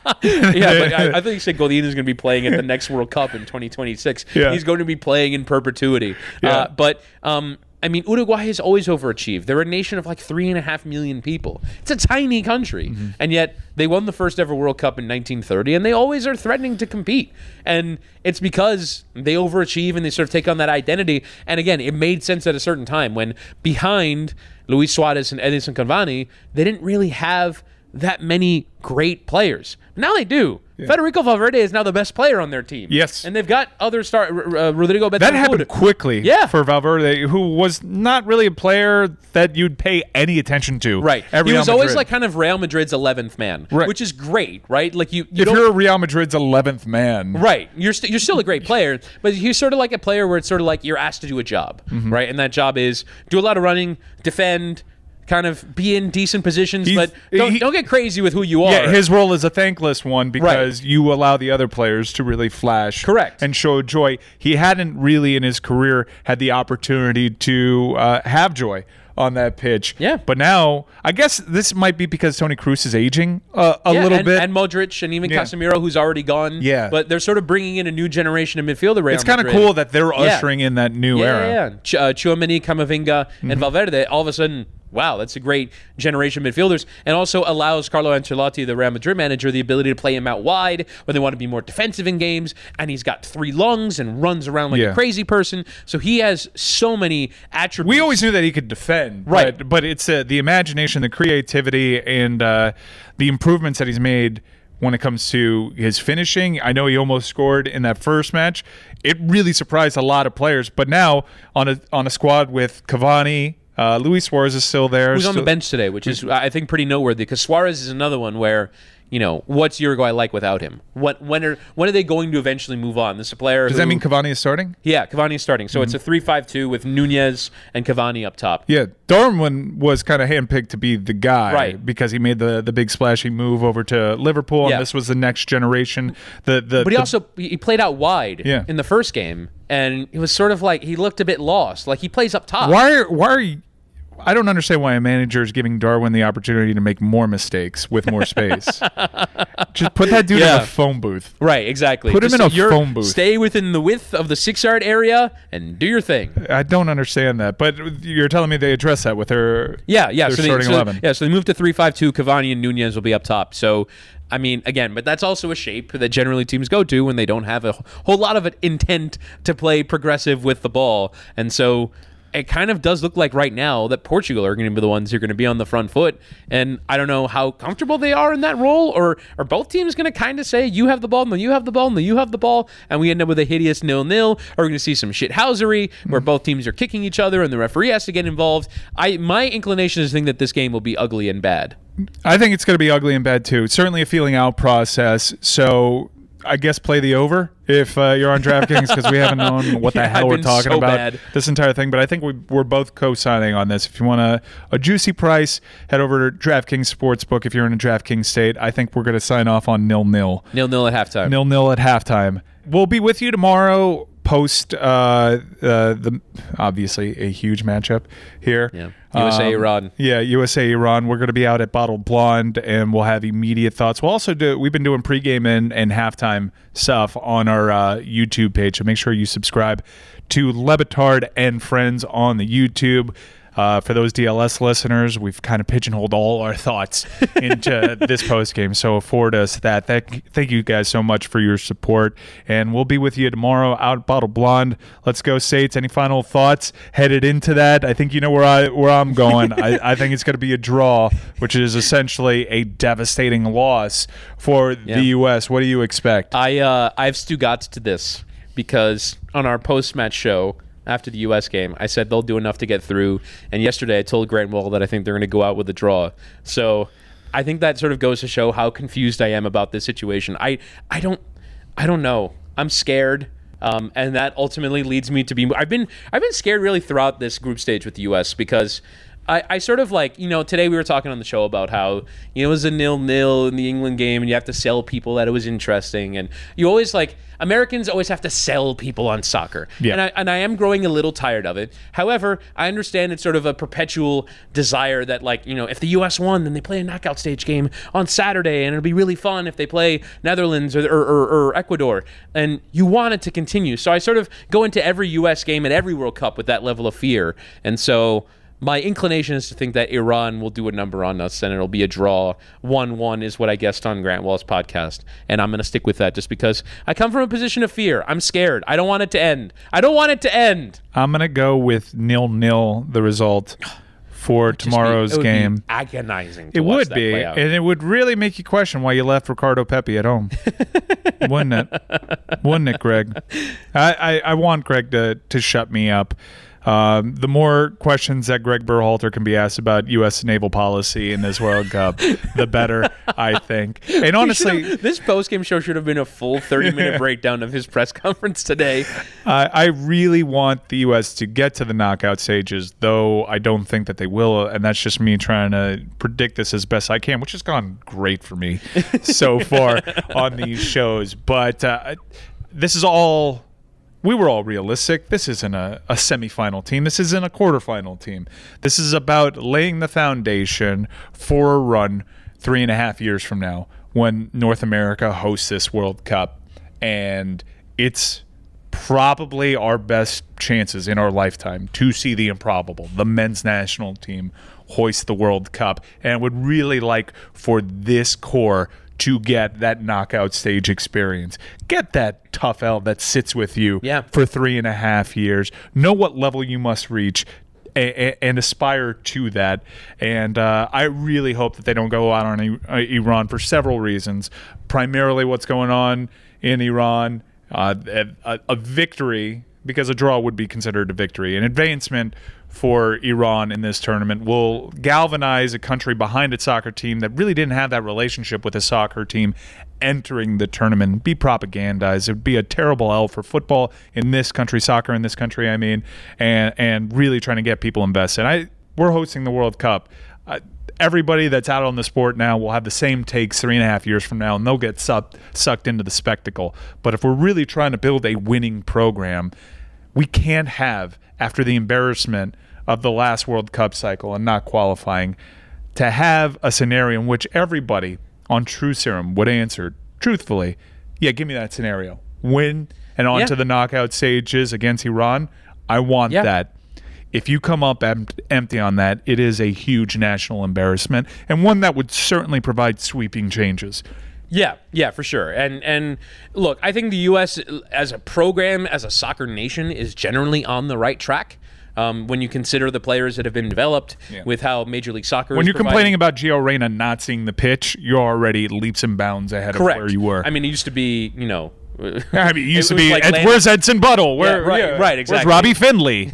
yeah, but I, I think you said Godin is going to be playing at the next World Cup in twenty twenty-six. Yeah. He's going to be playing in perpetuity. Yeah. Uh, but um, I mean, Uruguay has always overachieved. They're a nation of like three and a half million people. It's a tiny country. Mm-hmm. And yet they won the first ever World Cup in nineteen thirty, and they always are threatening to compete. And it's because they overachieve and they sort of take on that identity. And again, it made sense at a certain time when behind Luis Suarez and Edinson Cavani, they didn't really have that many great players. Now they do. Yeah. Federico Valverde is now the best player on their team. Yes. And they've got other star uh, Rodrigo Betancourt. That happened quickly yeah. for Valverde, who was not really a player that you'd pay any attention to. Right. At he Real was always Madrid. like kind of Real Madrid's eleventh man, right. which is great, right? Like you, you If don't, you're Real Madrid's eleventh man. Right. You're, st- you're still a great player, but he's sort of like a player where it's sort of like you're asked to do a job, mm-hmm. right? And that job is do a lot of running, defend, kind of be in decent positions, He's, but don't, he, don't get crazy with who you are. Yeah, his role is a thankless one because right. you allow the other players to really flash Correct. and show joy. He hadn't really in his career had the opportunity to uh, have joy on that pitch. Yeah. But now, I guess this might be because Toni Kroos is aging uh, a yeah, little and, bit. And Modric and even yeah. Casemiro, who's already gone. Yeah. But they're sort of bringing in a new generation of midfielder. Real It's kind of Madrid. cool that they're ushering yeah. in that new yeah, era. Yeah, yeah. Ch- uh, Tchouaméni, Camavinga, mm-hmm. and Valverde, all of a sudden, wow, that's a great generation of midfielders, and also allows Carlo Ancelotti, the Real Madrid manager, the ability to play him out wide when they want to be more defensive in games, and he's got three lungs and runs around like yeah. a crazy person, so he has so many attributes. We always knew that he could defend, right? But, but it's uh, the imagination, the creativity, and uh, the improvements that he's made when it comes to his finishing. I know he almost scored in that first match. It really surprised a lot of players, but now on a on a squad with Cavani, Uh, Luis Suarez is still there. Who's still, on the bench today, which is, I think, pretty noteworthy because Suarez is another one where, you know, what's Uruguay like without him? What when are when are they going to eventually move on? This is a player. Does who, that mean Cavani is starting? Yeah, Cavani is starting. So mm-hmm. it's a three five two with Nunez and Cavani up top. Yeah, Darwin was kind of handpicked to be the guy, right? Because he made the, the big splashy move over to Liverpool, yeah. and this was the next generation. The the but he the, also he played out wide yeah. in the first game, and it was sort of like he looked a bit lost. Like he plays up top. Why? Are, why are you? I don't understand why a manager is giving Darwin the opportunity to make more mistakes with more space. Just put that dude yeah. in a phone booth. Right, exactly. Put him Just in a phone booth. Stay within the width of the six-yard area and do your thing. I don't understand that, but you're telling me they address that with their yeah, yeah. Their so starting they, so, eleven. Yeah, so they moved to three five two. Cavani and Nunez will be up top. So, I mean, again, but that's also a shape that generally teams go to when they don't have a whole lot of intent to play progressive with the ball, and so. It kind of does look like right now that Portugal are going to be the ones who are going to be on the front foot. And I don't know how comfortable they are in that role, or are both teams going to kind of say, you have the ball, no, you have the ball, no, you have the ball, and we end up with a hideous nil-nil, or we're going to see some shithousery where both teams are kicking each other and the referee has to get involved. I My inclination is to think that this game will be ugly and bad. I think it's going to be ugly and bad too. It's certainly a feeling out process. So I guess play the over if uh, you're on DraftKings because we haven't known what the yeah, hell I've we're been talking so about bad. this entire thing. But I think we, we're both co-signing on this. If you want a, a juicy price, head over to DraftKings Sportsbook. If you're in a DraftKings state, I think we're going to sign off on nil-nil. Nil-nil at halftime. Nil-nil at halftime. We'll be with you tomorrow post uh, uh, the obviously a huge matchup here. Yeah. U S A um, Iran. Yeah, U S A Iran. We're going to be out at Bottled Blonde, and we'll have immediate thoughts. We'll also do. We've been doing pregame and, and halftime stuff on our uh, YouTube page, so make sure you subscribe to Le Batard and Friends on the YouTube. Uh, for those D L S listeners, we've kind of pigeonholed all our thoughts into this post game, so afford us that. Thank, thank you guys so much for your support, and we'll be with you tomorrow out at Bottle Blonde. Let's go, Sates. Any final thoughts headed into that? I think you know where I where I'm going. I, I think it's going to be a draw, which is essentially a devastating loss for yeah. the U S. What do you expect? I uh, I have Stugats to this because on our post match show. After the U S game, I said they'll do enough to get through. And yesterday I told Grant Wall that I think they're going to go out with a draw. So I think that sort of goes to show how confused I am about this situation. I I don't I don't know. I'm scared, Um, and that ultimately leads me to be. I've been I've been scared really throughout this group stage with the U S because I, I sort of like, you know, today we were talking on the show about how, you know, it was a nil-nil in the England game and you have to sell people that it was interesting. And you always like, Americans always have to sell people on soccer. Yeah. And I and I am growing a little tired of it. However, I understand it's sort of a perpetual desire that, like, you know, if the U S won, then they play a knockout stage game on Saturday and it'll be really fun if they play Netherlands or, or, or, or Ecuador. And you want it to continue. So I sort of go into every U S game and every World Cup with that level of fear. And so my inclination is to think that Iran will do a number on us and it'll be a draw. one one is what I guessed on Grant Wall's podcast. And I'm going to stick with that just because I come from a position of fear. I'm scared. I don't want it to end. I don't want it to end. I'm going to go with nil-nil, the result for tomorrow's be, it would game. Be agonizing to it watch would that be. play out. And it would really make you question why you left Ricardo Pepi at home. Wouldn't it? Wouldn't it, Greg? I, I, I want Greg to, to shut me up. Um, the more questions that Greg Berhalter can be asked about U S naval policy in this World Cup, the better, I think. And honestly, this post-game show should have been a full thirty-minute breakdown of his press conference today. Uh, I really want the U S to get to the knockout stages, though I don't think that they will, and that's just me trying to predict this as best I can, which has gone great for me so far on these shows. But uh, this is all... We were all realistic. This isn't a, a semifinal team. This isn't a quarterfinal team. This is about laying the foundation for a run three and a half years from now when North America hosts this World Cup. And it's probably our best chances in our lifetime to see the improbable, the men's national team hoist the World Cup. And I would really like for this core to get that knockout stage experience. Get that tough L that sits with you yeah. for three and a half years. Know what level you must reach and, and aspire to that. And uh, I really hope that they don't go out on Iran for several reasons. Primarily what's going on in Iran, uh, a, a victory, because a draw would be considered a victory. An advancement for Iran in this tournament will galvanize a country behind its soccer team that really didn't have that relationship with a soccer team entering the tournament, be propagandized. It would be a terrible L for football in this country, soccer in this country, I mean, and and really trying to get people invested. I We're hosting the World Cup. Uh, everybody that's out on the sport now will have the same takes three and a half years from now, and they'll get sucked, sucked into the spectacle. But if we're really trying to build a winning program, we can't have, after the embarrassment of the last World Cup cycle and not qualifying, to have a scenario in which everybody on True Serum would answer truthfully, yeah, give me that scenario. Win and on yeah. to the knockout stages against Iran. I want yeah. that. If you come up em- empty on that, it is a huge national embarrassment and one that would certainly provide sweeping changes. Yeah, yeah, for sure. And and look, I think the U S as a program, as a soccer nation, is generally on the right track. Um, when you consider the players that have been developed yeah. with how Major League Soccer when is you're providing. complaining about Gio Reyna not seeing the pitch, you're already leaps and bounds ahead Correct. of where you were. I mean, it used to be, you know, I mean, it used it to be, like Ed, Landon, where's Edson Buttle? Where, yeah, right, yeah, right, exactly. Where's Robbie Finley?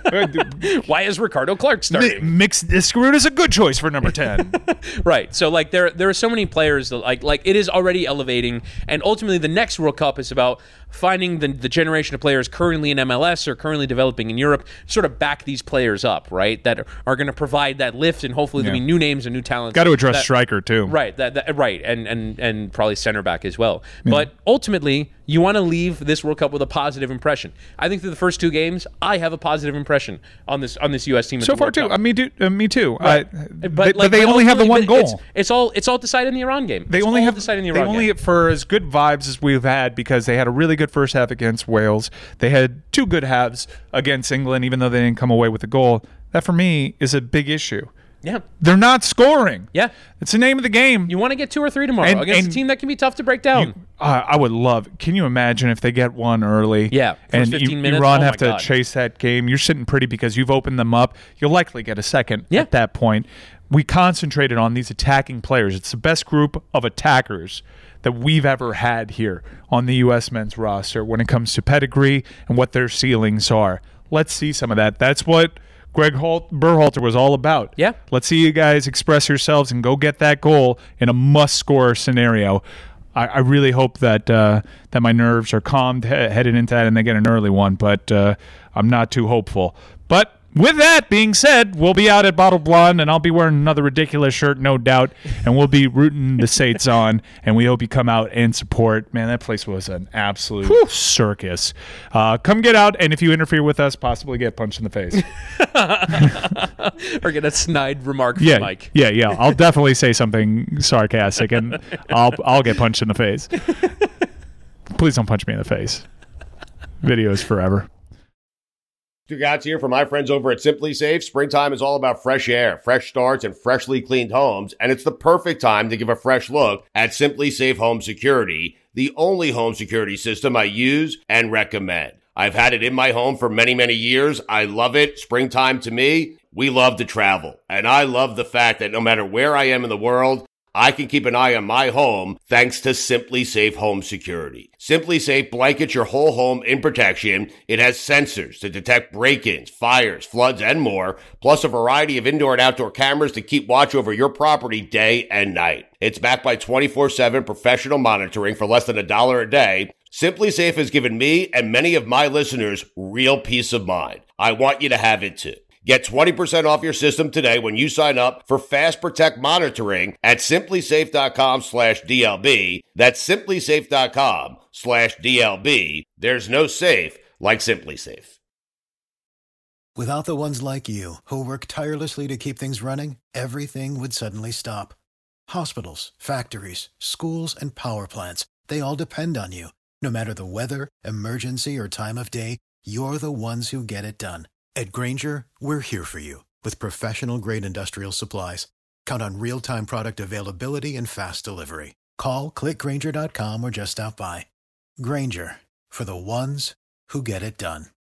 Why is Ricardo Clark starting? Mix Screwed is a good choice for number ten. Right. So, like, there there are so many players that, like, like it is already elevating, and ultimately the next World Cup is about finding the, the generation of players currently in M L S or currently developing in Europe, sort of back these players up, right, that are going to provide that lift, and hopefully there'll yeah. be new names and new talents. Got to address that, striker, too. Right, that, that right, and, and, and probably center back as well. Yeah. But ultimately, you want to leave this World Cup with a positive impression. I think through the first two games, I have a positive impression on this on this U S team. So far, too. Uh, me too. Uh, me too. Right. Uh, but, they, like, but they but only have the one goal. It's, it's all it's all decided in the Iran game. They it's only all have decided in the They Iran only game. for as good vibes as we've had, because they had a really good first half against Wales. They had two good halves against England, even though they didn't come away with a goal. That for me is a big issue. Yeah. They're not scoring. Yeah. It's the name of the game. You want to get two or three tomorrow and, against and a team that can be tough to break down. You, uh, I would love. Can you imagine if they get one early? Yeah. And fifteen I- minutes. Iran oh have to God. chase that game. You're sitting pretty because you've opened them up. You'll likely get a second yeah. at that point. We concentrated on these attacking players. It's the best group of attackers that we've ever had here on the U S men's roster when it comes to pedigree and what their ceilings are. Let's see some of that. That's what Greg Holt, Berhalter was all about. Yeah. Let's see you guys express yourselves and go get that goal in a must-score scenario. I, I really hope that uh, that my nerves are calmed he- headed into that and they get an early one, but uh, I'm not too hopeful. But with that being said, we'll be out at Bottle Blonde, and I'll be wearing another ridiculous shirt, no doubt, and we'll be rooting the Saints on, and we hope you come out and support. Man, that place was an absolute Whew. circus. Uh, come get out, and if you interfere with us, possibly get punched in the face. Or get a snide remark from yeah, Mike. Yeah, yeah. I'll definitely say something sarcastic, and I'll I'll get punched in the face. Please don't punch me in the face. Video is forever. Dugats here from my friends over at Simply Safe. Springtime is all about fresh air, fresh starts, and freshly cleaned homes, and it's the perfect time to give a fresh look at Simply Safe Home Security, the only home security system I use and recommend. I've had it in my home for many, many years. I love it. Springtime to me, we love to travel, and I love the fact that no matter where I am in the world, I can keep an eye on my home thanks to Simply Safe Home Security. Simply Safe blankets your whole home in protection. It has sensors to detect break-ins, fires, floods, and more, plus a variety of indoor and outdoor cameras to keep watch over your property day and night. It's backed by twenty-four seven professional monitoring for less than a dollar a day. Simply Safe has given me and many of my listeners real peace of mind. I want you to have it too. Get twenty percent off your system today when you sign up for Fast Protect monitoring at simplysafe.com slash DLB. That's simplysafe.com slash DLB. There's no safe like Simply Safe. Without the ones like you who work tirelessly to keep things running, everything would suddenly stop. Hospitals, factories, schools, and power plants, they all depend on you. No matter the weather, emergency, or time of day, you're the ones who get it done. At Grainger, we're here for you with professional-grade industrial supplies. Count on real-time product availability and fast delivery. Call, click Grainger dot com, or just stop by. Grainger, for the ones who get it done.